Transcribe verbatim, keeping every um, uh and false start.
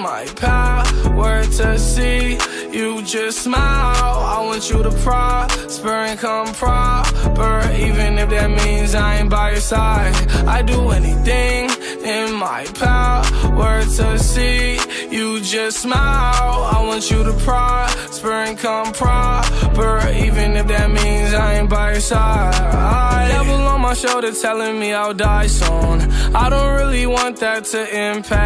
my power to see you just smile. I want you to prosper and come proper, even if that means I ain't by your side. I do anything in my power to see you just smile. I want you to prosper and come proper, even if that means I ain't by your side. Devil on my shoulder telling me I'll die soon. I don't really want that to impact